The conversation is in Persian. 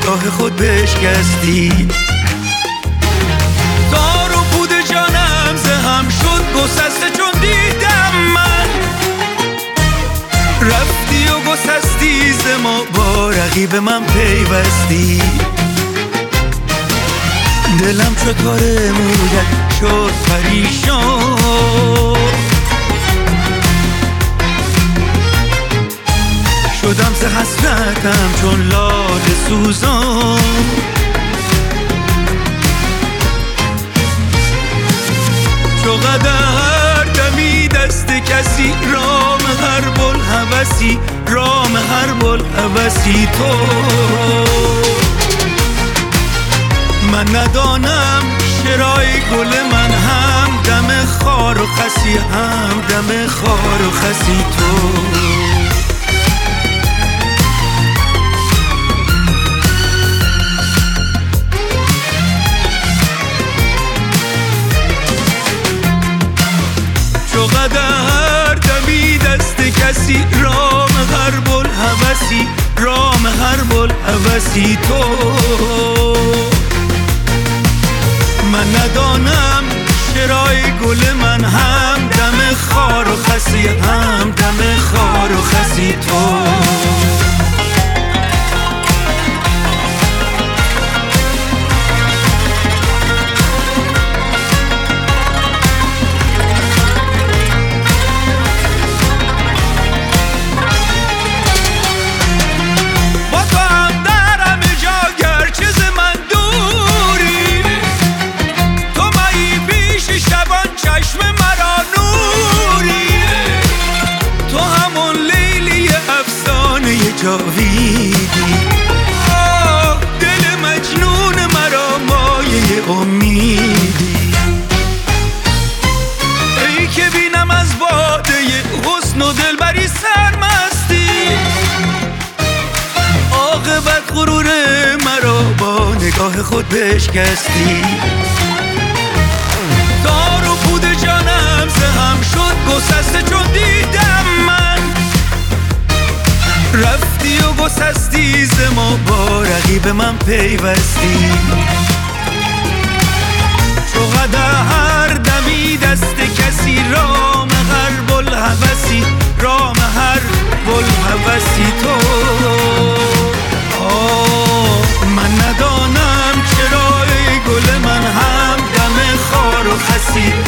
نگاه خود بشکستی. تار و پود جانم زهم شد گسسته چون دیدم من. رفتی و گسستی ز ما با رقیب من پیوستی. دلم چو تار مویت شد پریشان، شدم ز حسرتم چون لاله سوزان. چو قدر دمی دست کسی رام هر بوالهوسی، رام هر بوالهوسی تو. من ندانم چرای گل من هم دم خار و خسی، هم دم خار و خسی تو. چو قدر دمی دست کسی رام هر بوالهوسی، رام هر بوالهوسی تو. من ندانم چرای گل من هم دم خار و خسی، هم دم خار و خسی تو. جاویدی دل مجنون مرا مایه امیدی. ای که بینم از باده حسن و دلبری سرمستی، عاقبت غرور مرا با نگاه خود بشکستی. تار و پود جانم زهم شد گسسته چون دیدم من. رفتی و گسستی ز ما با رقیب من پیوستی. چو قدر دمی دست کسی رام هر بوالهوسی، رام هر بوالهوسی تو. من ندانم چرای گل من هم دم خار و خسی،